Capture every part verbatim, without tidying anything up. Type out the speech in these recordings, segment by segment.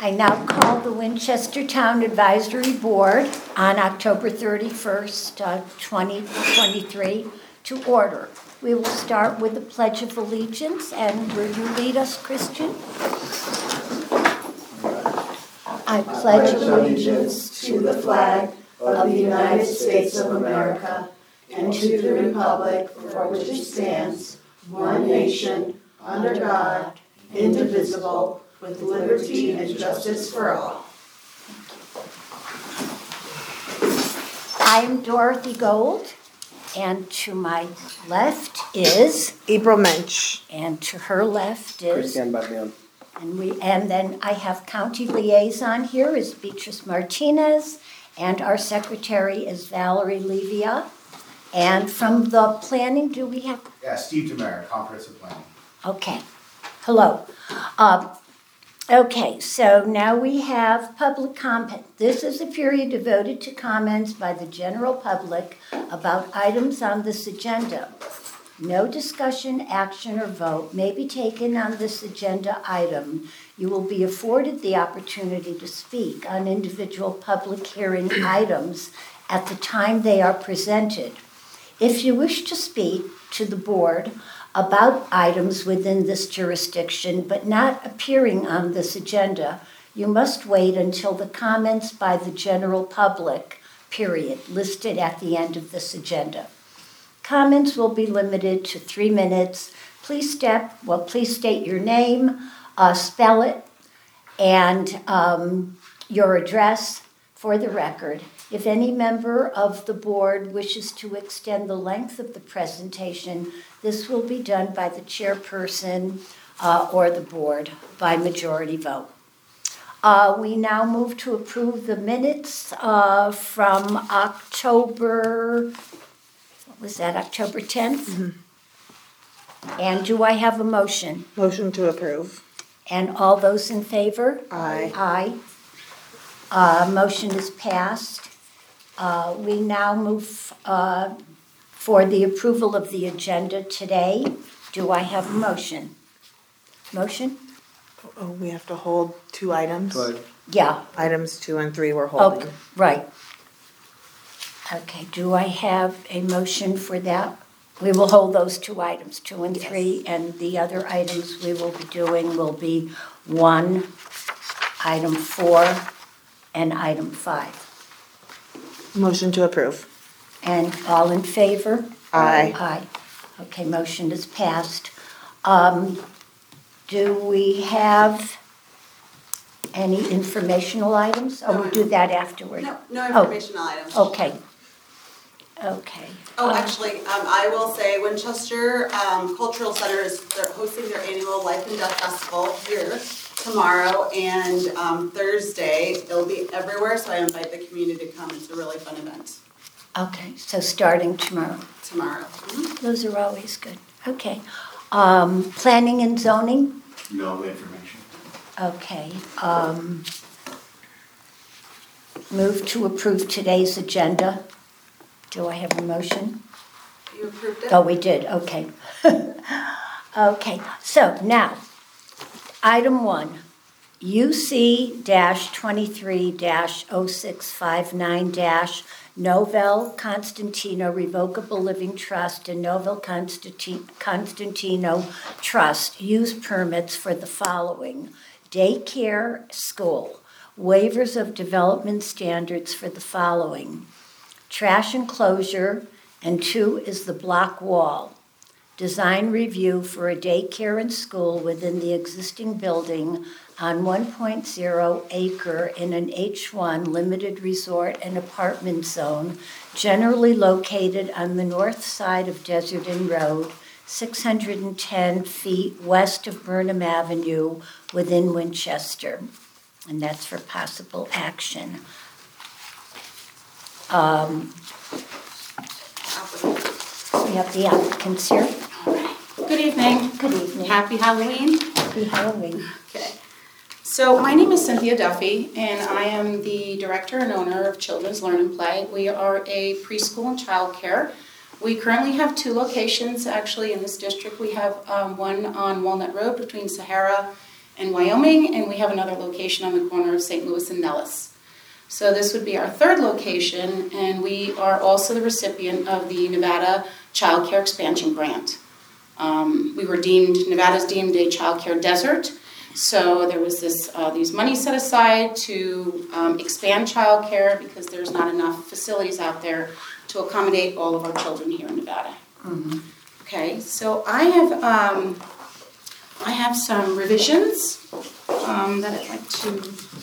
I now call the Winchester Town Advisory Board on October thirty-first, uh, twenty twenty-three to order. We will start with the Pledge of Allegiance, and will you lead us, Christian? I pledge allegiance to the flag of the United States of America and to the republic for which it stands, one nation, under God, indivisible, with liberty and justice for all. I am Dorothy Gold, and to my left is April Mensch, and to her left is Christian Barbion. And we and then I have county liaison here is Beatrice Martinez, and our secretary is Valerie Levia. And from the planning, do we have? Yeah, Steve Demare, Comprehensive Planning. Okay. Hello. Um, okay, so now we have public comment. This is a period devoted to comments by the general public about items on this agenda. No discussion, action, or vote may be taken on this agenda item. You will be afforded the opportunity to speak on individual public hearing items at the time they are presented. If you wish to speak to the board about items within this jurisdiction but not appearing on this agenda, you must wait until the comments by the general public, period, listed at the end of this agenda. Comments will be limited to three minutes. Please step, well, please state your name, uh, spell it, and um, your address for the record. If any member of the board wishes to extend the length of the presentation, this will be done by the chairperson uh, or the board by majority vote. Uh, we now move to approve the minutes uh, from October, what was that, October tenth? Mm-hmm. And do I have a motion? motion to approve. And all those in favor? Aye. Aye. Uh, motion is passed. Uh, we now move uh, for the approval of the agenda today. Do I have a motion? Motion? Oh, we have to hold two items. Good. Yeah. Items two and three we're holding. Okay, right. Okay, do I have a motion for that? We will hold those two items, two and three, and the other items we will be doing will be one, item four, and item five. Motion to approve. And all in favor? Aye. Aye. Okay, motion is passed. Um, do we have any informational items? Or we'll do that afterward? No, no informational items. Okay. Okay. Oh, Um, actually, um, I will say Winchester um, Cultural Center is they're hosting their annual Life and Death Festival here tomorrow and um, Thursday. It'll be everywhere, so I invite the community to come. It's a really fun event. Okay, so starting tomorrow. Tomorrow. Mm-hmm. Those are always good. Okay. Um, planning and zoning? No information. Okay. Um, move to approve today's agenda. Do I have a motion? You approved it? Oh, we did. Okay. Okay. So now, item one, U C twenty-three oh six five nine Novell Constantino Revocable Living Trust and Novell Constantino Trust use permits for the following: daycare, school, waivers of development standards for the following: trash enclosure, and two is the block wall. Design review for a daycare and school within the existing building on one point zero acre in an H one limited resort and apartment zone, generally located on the north side of Desert Inn Road, six hundred ten feet west of Burnham Avenue within Winchester. And that's for possible action. Um, we have the applicants here. All right. Good evening. Good evening. Happy Halloween. Happy Halloween. Okay. So my name is Cynthia Duffy, and I am the director and owner of Children's Learn and Play. We are a preschool and child care. We currently have two locations actually in this district. We have um, one on Walnut Road between Sahara in Wyoming, and we have another location on the corner of Saint Louis and Nellis. So this would be our third location, and we are also the recipient of the Nevada Child Care Expansion Grant. Um, we were deemed, Nevada's deemed a child care desert, so there was this uh, these money set aside to um, expand child care because there's not enough facilities out there to accommodate all of our children here in Nevada. Mhm. Okay, so I have um, I have some revisions um, that I'd like to.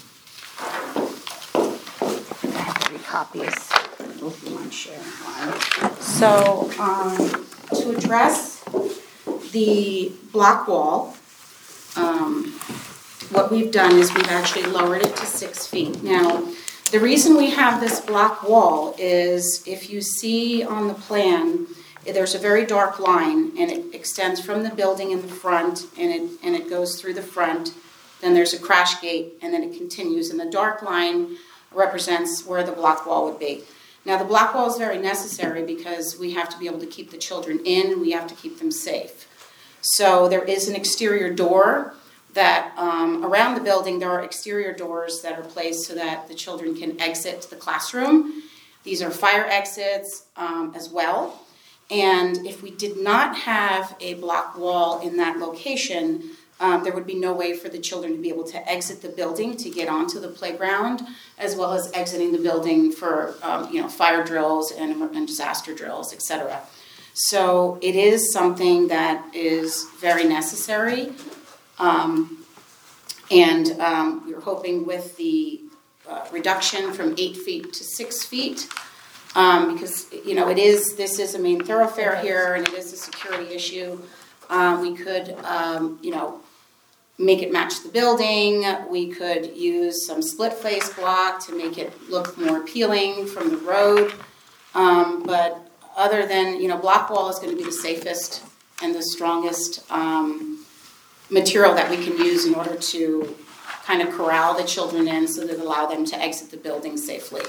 I have three copies. Both of them share one. So um, to address the block wall, um, what we've done is we've actually lowered it to six feet. Now, the reason we have this block wall is if you see on the plan, there's a very dark line and it extends from the building in the front and it and it goes through the front. Then there's a crash gate and then it continues, and the dark line represents where the block wall would be. Now, the block wall is very necessary because we have to be able to keep the children in, we have to keep them safe. So there is an exterior door that um, around the building, there are exterior doors that are placed so that the children can exit the classroom. These are fire exits um, as well. And if we did not have a block wall in that location, um, there would be no way for the children to be able to exit the building to get onto the playground, as well as exiting the building for um, you know, fire drills and, and disaster drills, et cetera. So it is something that is very necessary. Um, and um, we were hoping with the uh, reduction from eight feet to six feet, um, because, you know, it is, this is a main thoroughfare here and it is a security issue. Um, we could, um, you know, make it match the building. We could use some split face block to make it look more appealing from the road. Um, but other than, you know, block wall is going to be the safest and the strongest um, material that we can use in order to kind of corral the children in so that allow them to exit the building safely.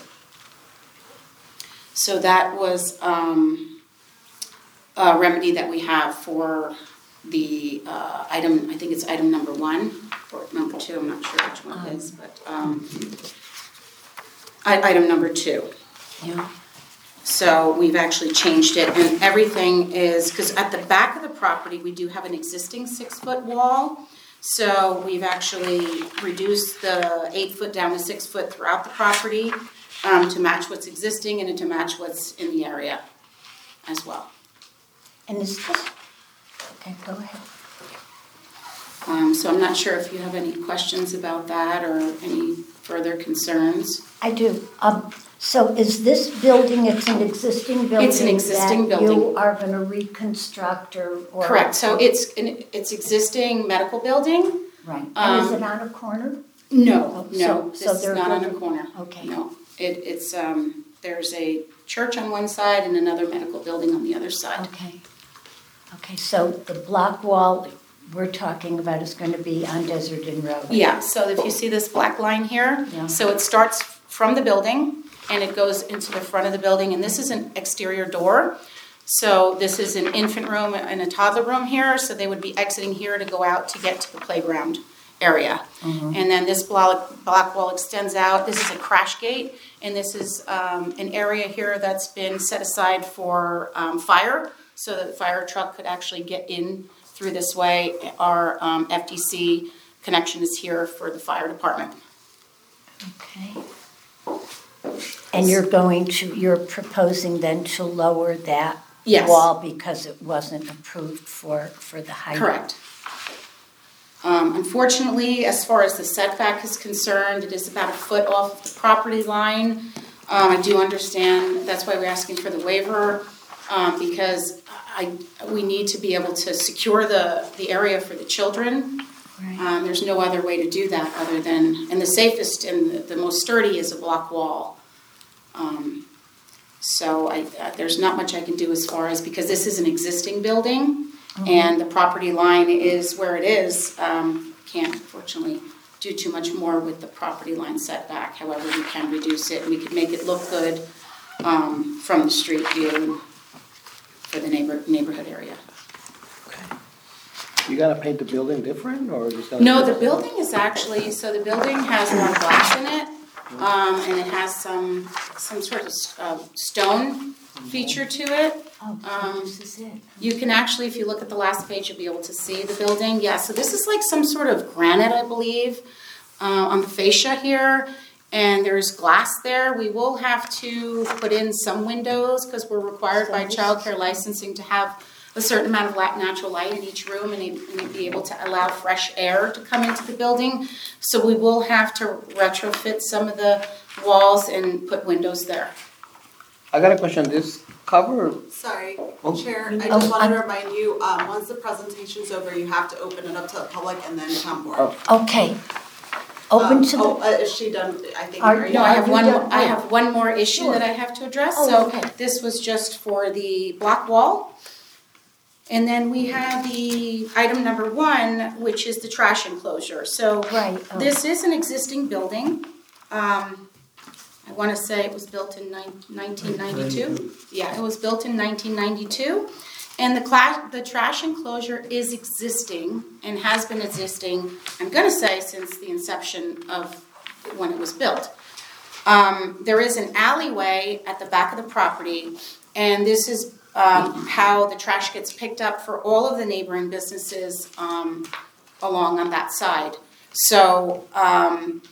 So that was um, a remedy that we have for the uh, item, I think it's item number one, or number two, I'm not sure which one it is, but um, I- item number two. Yeah. So we've actually changed it, and everything is, because at the back of the property, we do have an existing six-foot wall. So we've actually reduced the eight foot down to six foot throughout the property um, to match what's existing and to match what's in the area as well. And is this, okay, go ahead. Um, so I'm not sure if you have any questions about that or any further concerns. I do. Um, so is this building, it's an existing building? It's an existing that building. you are going to reconstruct or? or Correct. So it's an it's existing medical building. Right. And Um, is it on a corner? No, Oh, no, so- this so is they're not on a building- corner. Okay. No, it, it's, um, there's a church on one side and another medical building on the other side. Okay. Okay, so the block wall we're talking about is going to be on Desert Inn Road? Yeah, so if you see this black line here, Yeah. so it starts from the building and it goes into the front of the building, and this is an exterior door. So this is an infant room and a toddler room here, so they would be exiting here to go out to get to the playground area. Mhm. And then this block, block wall extends out. This is a crash gate, and this is um, an area here that's been set aside for um, fire, so that the fire truck could actually get in through this way. Our um, F D C connection is here for the fire department. Okay. And you're going to, you're proposing then to lower that Yes. wall because it wasn't approved for, for the height? Correct. Um, unfortunately, as far as the setback is concerned, it is about a foot off the property line. Um, I do understand, that's why we're asking for the waiver, um, because I, we need to be able to secure the, the area for the children. Right. Um, there's no other way to do that other than, and the safest and the, the most sturdy is a block wall. Um, so I, uh, there's not much I can do as far as, because this is an existing building, Mhm. and the property line is where it is. Um, can't unfortunately do too much more with the property line setback. However, we can reduce it, and we can make it look good um, from the street view for the neighbor neighborhood area. Okay. You gotta paint the building different, or just gotta? No, the building is actually, so the building has more glass in it, um, and it has some, some sort of, uh, stone feature to it. Oh, Um, so this is it. You can actually, if you look at the last page, you'll be able to see the building. Yeah, so this is like some sort of granite, I believe, uh, on the fascia here. And there's glass there. We will have to put in some windows because we're required by childcare licensing to have a certain amount of la- natural light in each room and, and be able to allow fresh air to come into the building. So we will have to retrofit some of the walls and put windows there. I got a question, this cover, Sorry, Oh. Chair, I Oh, just wanted to I'm- remind you, um, once the presentation's over, you have to open it up to the public and then come board. Oh. Okay. Open Um, to Oh, the, uh, is she done, I think, Are- are you? No, I have you one, done? I have one more issue Sure. that I have to address. Oh, So okay. this was just for the block wall. And then we have the item number one, which is the trash enclosure. So right. oh. this is an existing building. Um, I want to say it was built in nineteen ninety-two. Yeah, it was built in nineteen ninety-two. And the cla- the trash enclosure is existing and has been existing, I'm going to say, since the inception of when it was built. Um, there is an alleyway at the back of the property, and this is um, how the trash gets picked up for all of the neighboring businesses um, along on that side. So um,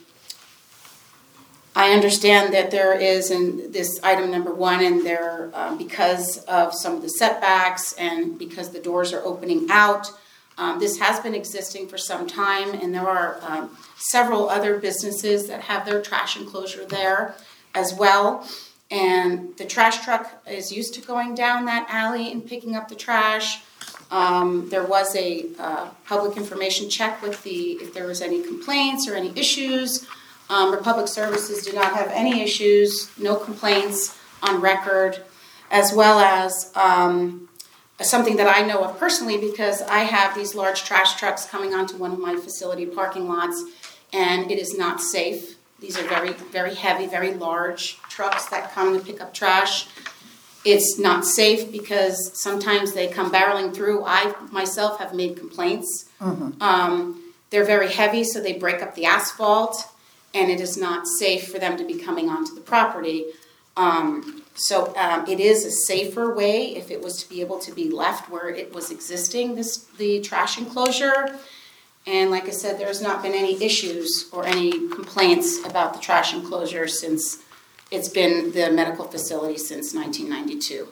I understand that there is in this item number one, and there uh, because of some of the setbacks and because the doors are opening out. Um, this has been existing for some time, and there are um, several other businesses that have their trash enclosure there as well. And the trash truck is used to going down that alley and picking up the trash. Um, there was a uh, public information check with the, if there was any complaints or any issues. Um, Republic Services did not have any issues, no complaints on record, as well as um, something that I know of personally because I have these large trash trucks coming onto one of my facility parking lots, and it is not safe. These are very, very heavy, very large trucks that come to pick up trash. It's not safe because sometimes they come barreling through. I myself have made complaints. Mhm. Um, they're very heavy, so they break up the asphalt, and it is not safe for them to be coming onto the property. Um, so um, it is a safer way if it was to be able to be left where it was existing, this the trash enclosure. And like I said, there's not been any issues or any complaints about the trash enclosure since it's been the medical facility since nineteen ninety-two.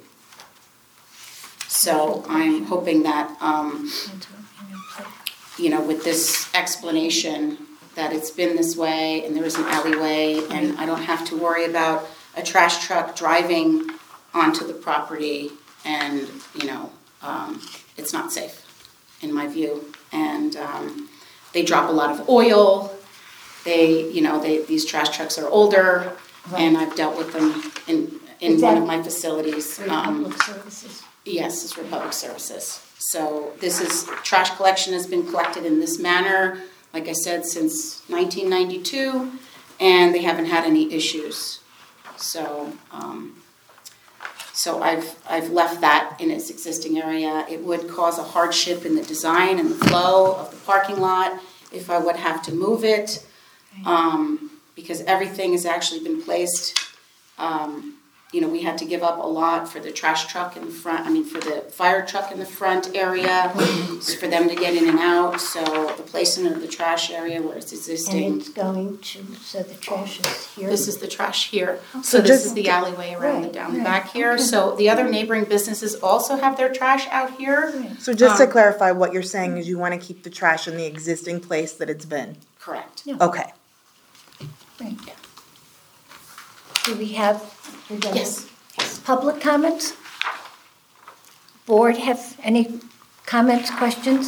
So I'm hoping that, um, you know, with this explanation that it's been this way and there is an alleyway and I don't have to worry about a trash truck driving onto the property and, you know, um, it's not safe in my view. And um, they drop a lot of oil. They, you know, they these trash trucks are older, Right. and I've dealt with them in in Is one that of my facilities. For Um, public services. Yes, it's Republic Services. So this is, trash collection has been collected in this manner, like I said, since nineteen ninety-two, and they haven't had any issues. So, um, so I've, I've left that in its existing area. It would cause a hardship in the design and the flow of the parking lot if I would have to move it, um, because everything has actually been placed. Um, You know, we had to give up a lot for the trash truck in the front, I mean, for the fire truck in the front area, for them to get in and out. So the placement of the trash area where it's And existing. it's going to, so the trash is here. This is the trash here. So So this just- is the alleyway around the Right, down the right, back here. okay. So the other neighboring businesses also have their trash out here. Right. So just to Um, clarify, what you're saying is you want to keep the trash in the existing place that it's been? Correct. Yeah. Okay. Right. Do we have, we're done. Yes. Public comments? Board have any comments, questions?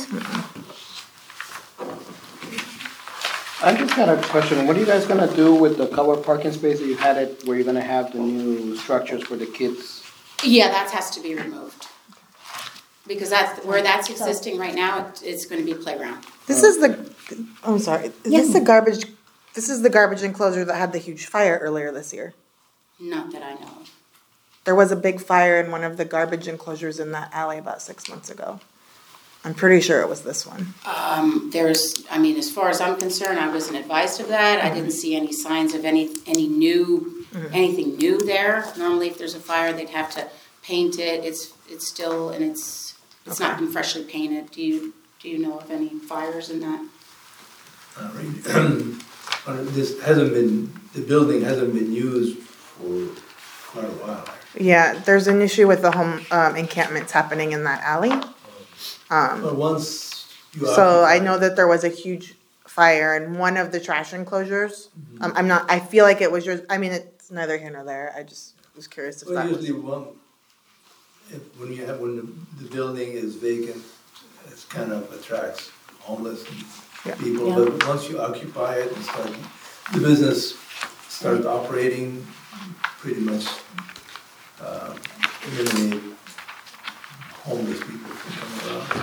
I just got a question, what are you guys gonna do with the covered parking space that you had it, where you're gonna have the new structures for the kids? Yeah, that has to be removed. Because that's, where that's existing right now, it- it's gonna be playground. This is the, I'm sorry, is this Yeah. the garbage, this is the garbage enclosure that had the huge fire earlier this year? Not that I know of. There was a big fire in one of the garbage enclosures in that alley about six months ago. I'm pretty sure it was this one. Um, there's, I mean, as far as I'm concerned, I wasn't advised of that. I didn't see any signs of any, any new, anything new there. Normally, if there's a fire, they'd have to paint it. It's, it's still, and it's, it's not been freshly painted. Do you, do you know of any fires in that? Not really. Uh, This hasn't been, the building hasn't been used for quite a while. Yeah, there's an issue with the home um, encampments happening in that alley. Um, But once you. so I occupy- know that there was a huge fire in one of the trash enclosures. Um, I'm not, I feel like it was yours, I mean, it's neither here nor there, I just was curious if Well, that usually was. one, if, when you have, when the, the building is vacant, it's kind of attracts homeless Yeah. people. Yeah. But once you occupy it and start, the business starts operating, pretty much, uh, eliminate homeless people from coming around.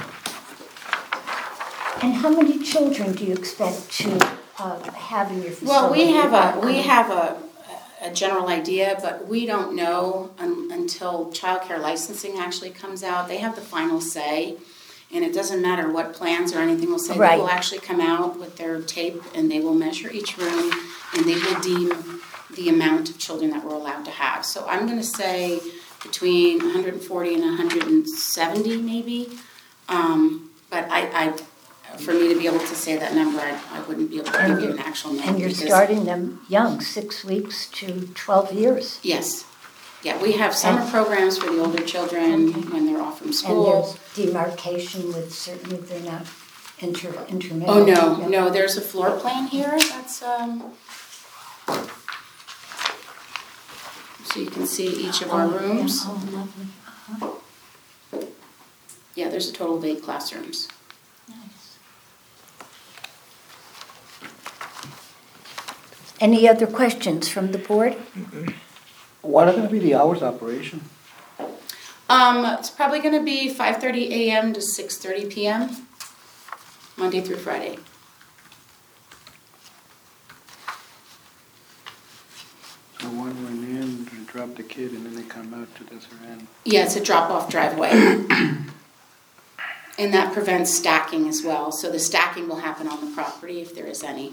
And how many children do you expect to uh, have in your facility? Well, we have a, we have a, a general idea, but we don't know un, until childcare licensing actually comes out. They have the final say, and it doesn't matter what plans or anything will say. They Right. will actually come out with their tape, and they will measure each room, and they will deem the amount of children that we're allowed to have. So I'm gonna say between one hundred forty and one hundred seventy maybe. Um, but I, I, for me to be able to say that number, I, I wouldn't be able to give you an actual number. And you're because- starting them young, six weeks to twelve years. Yes. Yeah, we have summer And- programs for the older children Okay. when they're off from And school. there's demarcation with certain, if they're not inter, intermittent. Oh, no, Yeah. no, there's a floor plan here, that's, um, so you can see each of our Oh, yeah. rooms. Oh, lovely. Uh-huh. Yeah, there's a total of eight classrooms. Nice. Any other questions from the board? What are gonna be the hours of operation? Um, it's probably gonna be five thirty a m to six thirty p m, Monday through Friday. So one went in, they drop the kid, and then they come out to this end. Yeah, it's a drop-off driveway. And that prevents stacking as well, so the stacking will happen on the property if there is any.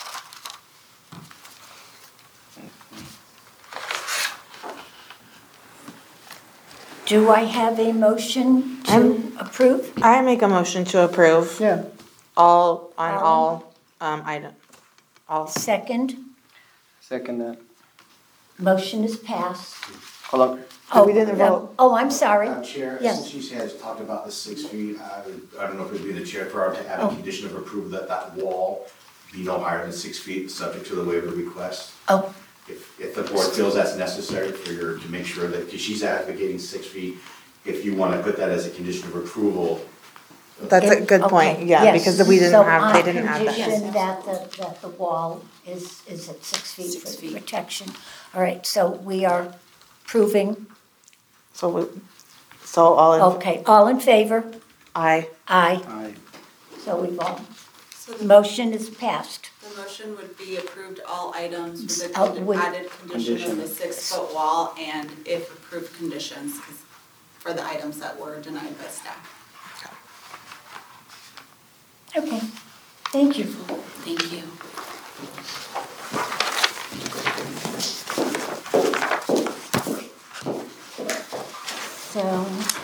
Do I have a motion to I'm- approve? I make a motion to approve Yeah. all, on All. all, um, item, all. Second, Second that. motion is passed. Hold on. Oh, we didn't no. vote. Oh, I'm sorry. Madam Chair, Yes. since she has talked about the six feet, I would, I don't know if it would be the chair for her to add Oh. a condition of approval that that wall be no higher than six feet, subject to the waiver request. Oh, If, if the board feels that's necessary for your, to make sure that, because she's advocating six feet, if you want to put that as a condition of approval. That's a good point, okay, yeah, yes. because we didn't So have, they on didn't have that. condition that the, that the wall is, is at six feet Six for feet. protection. All right, so we are proving, So, we- so all in, okay, all in favor? aye. Aye, Aye. so we've all, So the, motion is passed. the motion would be approved all items with the Oh, condi- with- added condition of the Condition. six-foot wall and if approved conditions 'cause- for the items that were denied by staff. Okay, thank you. Thank you. So,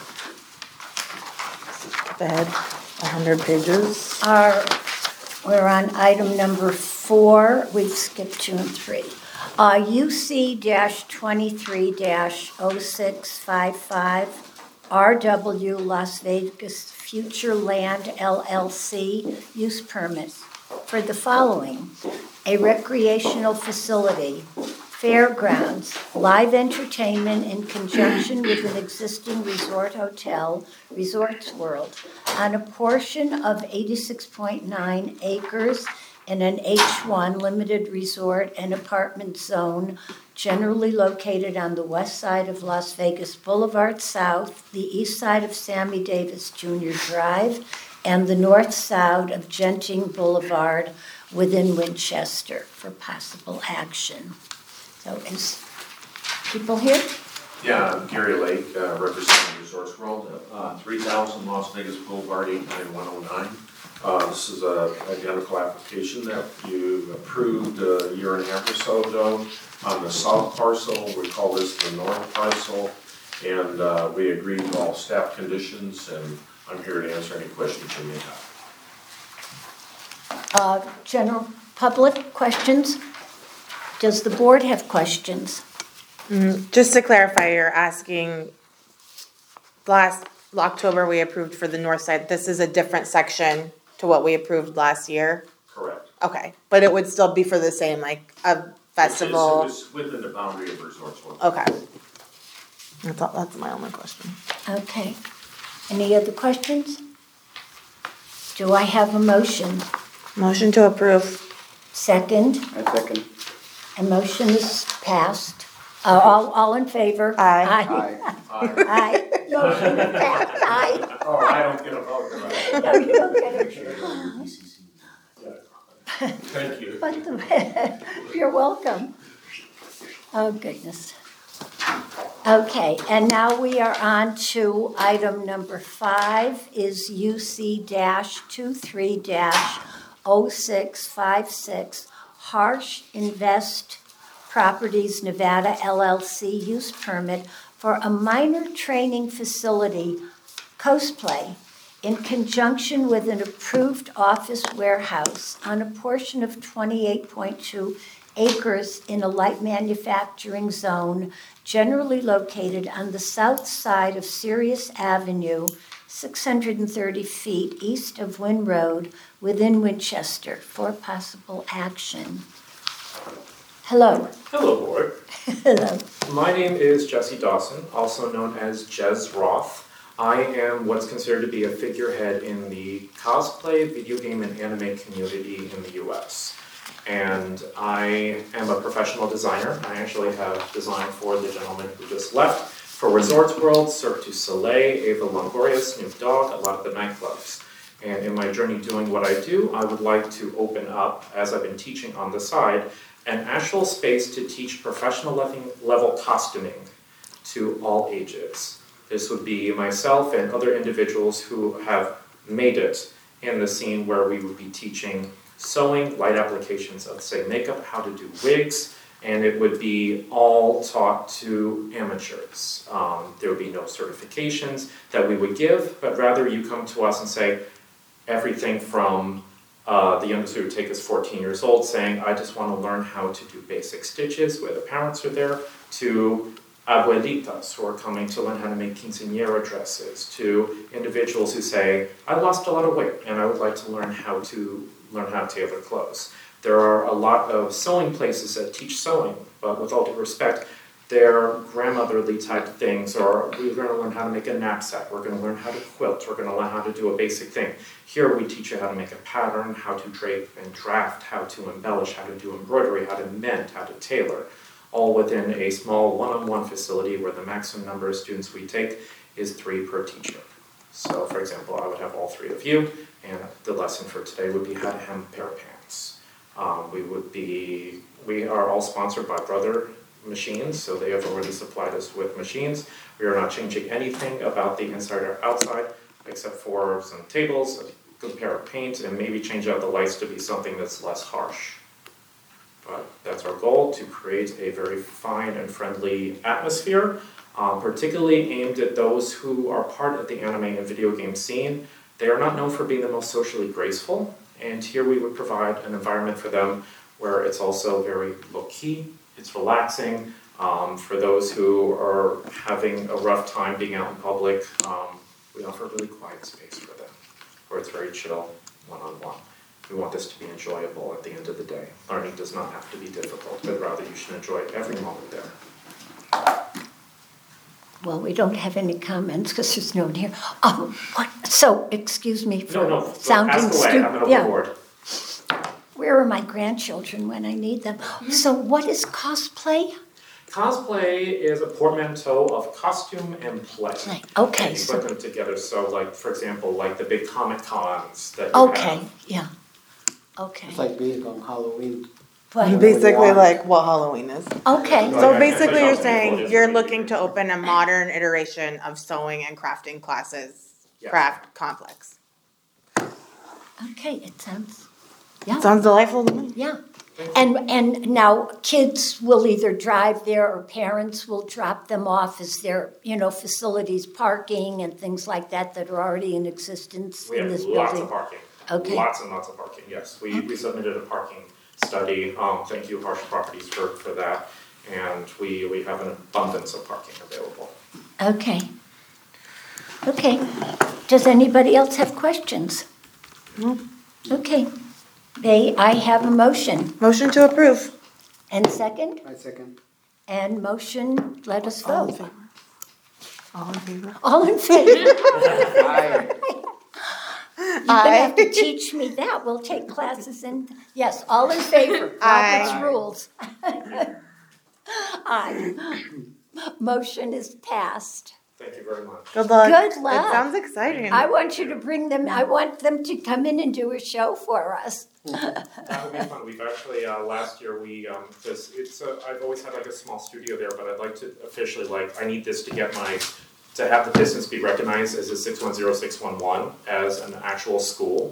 Bed, a hundred pages. our, we're on item number four, we've skipped two and three. Uh, U C twenty-three dash oh six five five, R W Las Vegas Future Land L L C use permit for the following: a recreational facility, fairgrounds, live entertainment in conjunction with an existing resort hotel, Resorts World, on a portion of eighty-six point nine acres in an H one limited resort and apartment zone generally located on the west side of Las Vegas Boulevard South, the east side of Sammy Davis Junior Drive, and the north side of Genting Boulevard within Winchester for possible action. So is people here? Yeah, I'm Gary Lake, uh, representing Resorts World, uh, three thousand Las Vegas Boulevard, eight nine one oh nine. Uh, this is a identical application that you approved a year and a half or so ago on the south parcel. We call this the north parcel. And, uh, we agreed to all staff conditions, and I'm here to answer any questions you may have. Uh, General public questions? Does the board have questions? Just to clarify, you're asking, last October we approved for the north side, this is a different section to what we approved last year? Correct. Okay, but it would still be for the same, like, a festival? It was within the boundary of Resorts World. Okay. That's, all- that's my only question. Okay. Any other questions? Do I have a motion? Motion to approve. Second? I second. A motion is passed. Uh, all, all in favor? Aye. Aye. Aye. Aye. Motion is passed. Aye. Oh, I don't get a vote, do I? No, you don't get it. Thank you. But the, you're welcome. Oh, goodness. Okay, and now we are on to item number five, is U C twenty-three oh six five six, Harsh Invest Properties Nevada L L C use permit for a minor training facility, cosplay, in conjunction with an approved office warehouse on a portion of twenty-eight point two acres in a light manufacturing zone generally located on the south side of Sirius Avenue, six hundred thirty feet east of Wynn Road, within Winchester, for possible action. Hello. Hello, board. Hello. My name is Jesse Dawson, also known as Jez Roth. I am what's considered to be a figurehead in the cosplay, video game, and anime community in the U S. And I am a professional designer. I actually have designed for the gentleman who just left for Resorts World, Cirque du Soleil, Ava Longoria, Snoop Dogg, a lot of the nightclubs. And in my journey doing what I do, I would like to open up, as I've been teaching on the side, an actual space to teach professional level costuming to all ages. This would be myself and other individuals who have made it in the scene where we would be teaching sewing, light applications of, say, makeup, how to do wigs, and it would be all taught to amateurs. Um, there would be no certifications that we would give, but rather you come to us and say everything from uh, the youngest who would take is fourteen years old saying, I just want to learn how to do basic stitches where the parents are there, to abuelitas who are coming to learn how to make quinceañera dresses, to individuals who say, I lost a lot of weight and I would like to learn how to learn how to tailor clothes. There are a lot of sewing places that teach sewing, but with all due respect, they're grandmotherly type things, or we're going to learn how to make a knapsack, we're going to learn how to quilt, we're going to learn how to do a basic thing. Here we teach you how to make a pattern, how to drape and draft, how to embellish, how to do embroidery, how to mend, how to tailor, all within a small one-on-one facility where the maximum number of students we take is three per teacher. So for example, I would have all three of you, and the lesson for today would be how to hem a pair of pants. Um, we would be, we are all sponsored by Brother Machines, so they have already supplied us with machines. We are not changing anything about the inside or outside, except for some tables, a good pair of paint, and maybe change out the lights to be something that's less harsh. But that's our goal, to create a very fine and friendly atmosphere, um, particularly aimed at those who are part of the anime and video game scene. They are not known for being the most socially graceful, and here we would provide an environment for them where it's also very low-key, it's relaxing. Um, for those who are having a rough time being out in public, um, we offer a really quiet space for them, where it's very chill, one-on-one. We want this to be enjoyable at the end of the day. Learning does not have to be difficult, but rather you should enjoy every moment there. Well, we don't have any comments because there's no one here. Oh, what? So, excuse me for No, no, sounding ask away, stu- I'm an yeah. overboard. Where are my grandchildren when I need them? So, what is cosplay? Cosplay is a portmanteau of costume and play. Play, okay, And you so- put them together, so like, for example, like the big Comic Cons that you Okay, have. yeah. Okay. It's like being on Halloween What? Basically like what Halloween is. Okay, So I- I- basically I you're don't think saying we'll you're just- looking to open a modern iteration of sewing and crafting classes, Yes. craft complex. okay, it sounds, yeah. Sounds delightful to me. Yeah, and, and now kids will either drive there or parents will drop them off. Is there, you know, facilities, parking and things like that that are already in existence We in have this lots building? of parking. Okay. Lots and lots of parking, yes. We, we submitted a parking study. Um, thank you, Harsh Properties, for, for that. And we, we have an abundance of parking available. Okay. Okay, does anybody else have questions? No. Okay, may I have a motion? Motion to approve. And second? I second. And motion, let us All in vote. favor? All in favor? All in favor? Aye. You're gonna have to teach me that. We'll take classes in, yes, all in favor. Aye. Robert's rules. Aye. Motion is passed. Thank you very much. Good luck. Good luck. It sounds exciting. I want you to bring them, I want them to come in and do a show for us. That would be fun. We've actually, uh, last year, we, um, this, it's, uh, I've always had like a small studio there, but I'd like to officially, like, I need this to get my, to have the distance be recognized as a six one zero six one one as an actual school.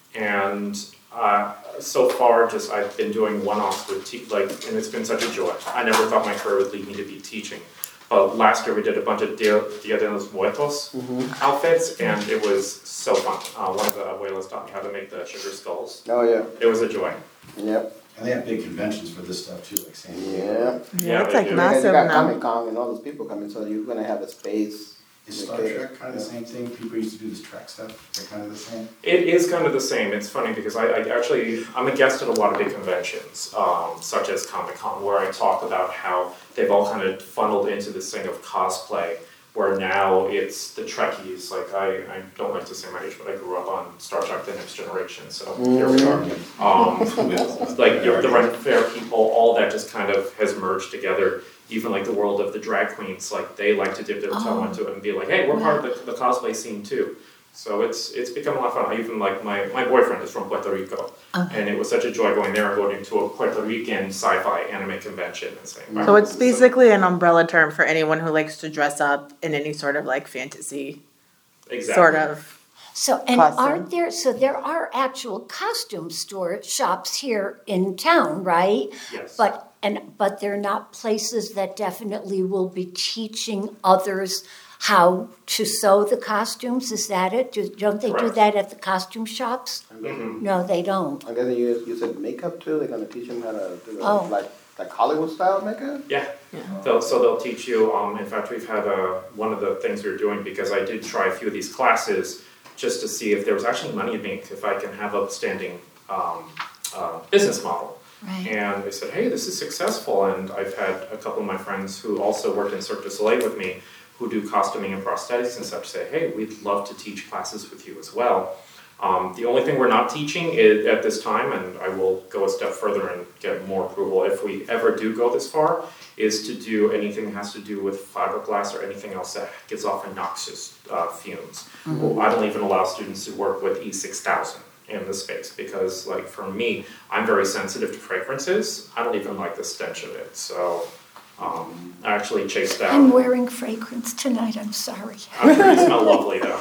And, uh, so far, just, I've been doing one-offs with, te- like, and it's been such a joy. I never thought my career would lead me to be teaching. But last year we did a bunch of Dia, Dia de los Muertos outfits, and it was so fun. Uh, one of the abuelas taught me how to make the sugar skulls. Oh, yeah. It was a joy. Yep. And they have big conventions for this stuff too, like San Diego. Yeah. Yeah, it's they like do. massive Because you got now. Comic Con and all those people coming, so you're gonna have a space. Is Star Trek kind of the same thing? People used to do this Trek stuff, they're kind of the same? It is kind of the same. It's funny because I, I actually, I'm a guest at a lot of big conventions, um, such as Comic-Con, where I talk about how they've all kind of funneled into this thing of cosplay, where now it's the Trekkies. Like, I, I don't like to say my age, but I grew up on Star Trek The Next Generation, so here we are. Um, like, the, the Ren Fair people, all that just kind of has merged together. Even like the world of the drag queens, like they like to dip their toe Oh. into it and be like, hey, we're part of the, the cosplay scene too. So it's it's become a lot of fun. I even like my, my boyfriend is from Puerto Rico, Okay. and it was such a joy going there and going to a Puerto Rican sci-fi anime convention and saying. wow. So it's basically an umbrella term for anyone who likes to dress up in any sort of like fantasy exactly. sort of. So, and Costume. aren't there, so there are actual costume store shops here in town, right? Yes. But, and, but they're not places that definitely will be teaching others how to sew the costumes, is that it? Do- Don't they do Correct. that at the costume shops? Mhm. No, they don't. I guess you, you said makeup too, they're gonna teach them how to do Oh. like, like Hollywood style makeup? Yeah. They'll, so they'll teach you. Um, in fact, we've had uh, one of the things we were doing because I did try a few of these classes just to see if there was actually money in me, if I can have a standing um, uh, business model. Right. And they said, hey, this is successful. And I've had a couple of my friends who also worked in Cirque du Soleil with me, who do costuming and prosthetics and such, say, hey, we'd love to teach classes with you as well. Um, the only thing we're not teaching is, at this time, and I will go a step further and get more approval if we ever do go this far, is to do anything that has to do with fiberglass or anything else that gives off noxious uh, fumes. Well, I don't even allow students to work with E six thousand in the space because, like, for me, I'm very sensitive to fragrances. I don't even like the stench of it, so um, I actually chased down. I'm wearing fragrance tonight, I'm sorry. I'm sure you smell lovely though.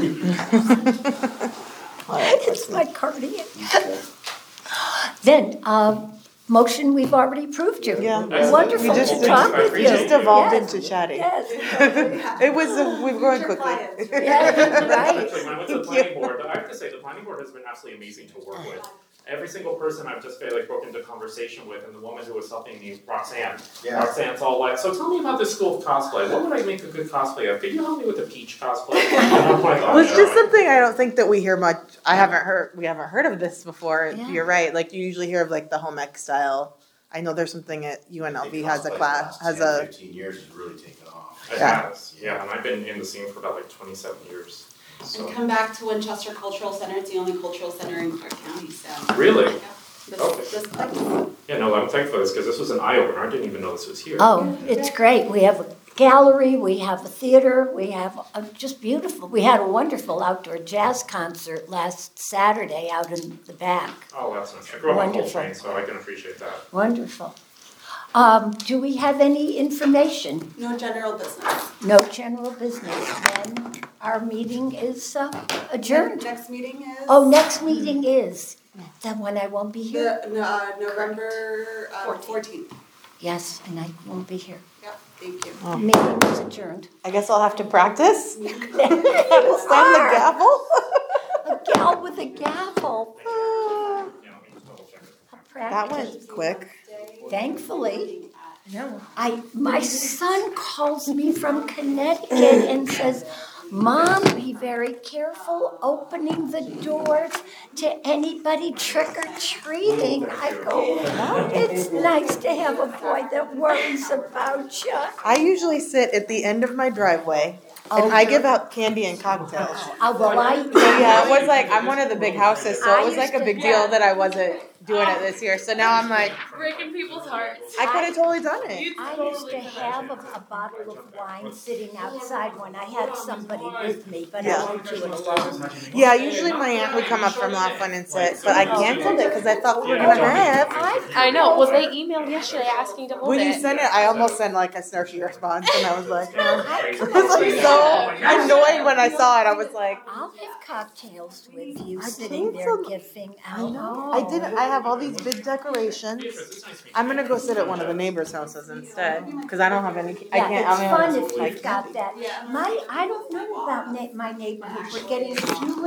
It's my cardigan. Then, um, motion, we've already approved you. Yeah. Wonderful We just- to talk I with appreciate you. We just evolved Yes. into chatting. Yes, It was, uh, we've grown quickly. yeah, right. Actually, when I went to the planning board, I have to say, the planning board has been absolutely amazing to work with. Every single person I've just like broken into conversation with, and the woman who was helping me, Roxanne, Yeah. Roxanne's all like, so tell me about this school of cosplay. What would I make a good cosplay of? Could you help me with the peach cosplay? And I'm like, oh, Well, it's no. just something I don't think that we hear much. I haven't heard. We haven't heard of this before. Yeah. You're right. Like you usually hear of like the home ec style. I know there's something at U N L V has a Cosplay class the has last a. ten, fifteen years has really taken off. It Yeah. has, yeah, and I've been in the scene for about like twenty-seven years. So And come back to Winchester Cultural Center, it's the only cultural center in Clark County, so. Really? Yeah. This, Okay. this place. Yeah, no, I'm thankful for this because this was an eye opener. I didn't even know this was here. Oh, it's great. We have a gallery, we have a theater, we have a, just beautiful. We had a wonderful outdoor jazz concert last Saturday out in the back. Oh, that's nice. I grew up on Wonderful. Coltrane, so I can appreciate that. Wonderful. Um, do we have any information? No general business. No general business. Then our meeting is uh, adjourned. Next meeting is? Oh, next meeting is that one I won't be here. The, uh, November uh, fourteenth. Yes, and I won't be here. Yep, thank you. Oh. Meeting is adjourned. I guess I'll have to practice. Slam the gavel. A gal with a gavel. Yeah, let me just double check it. That Practice. went quick. Thankfully, no. I my son calls me from Connecticut and says, "Mom, be very careful opening the doors to anybody trick or treating." I go, "It's nice to have a boy that worries about you." I usually sit at the end of my driveway Oh, and I you're- give out candy and cocktails. Oh, well, I Yeah, it was like, I'm one of the big houses, so I it was like a used to- big deal that I wasn't doing it this year. So now I'm like, Breaking people's hearts. I could have totally done it. I used to have a, a bottle of wine sitting outside when I had somebody with me, but Yeah. I won't do it alone. Yeah, usually my aunt would come up from Laughlin and sit, but I canceled it because I thought we were gonna have. I know. Well, they emailed yesterday asking to hold When you it. sent it, I almost sent like a snarky response, and I was like, uh, I was like so annoyed when I saw it. I was like, I'll have cocktails with you I sitting there canceled- giving I out. know. I did. I have all these big decorations. I'm gonna go sit at one of the neighbors' houses instead because I don't have any. I Yeah, can't. I it's mean, fun I if you've got that. My, I don't know about na- my neighborhood, we're getting a few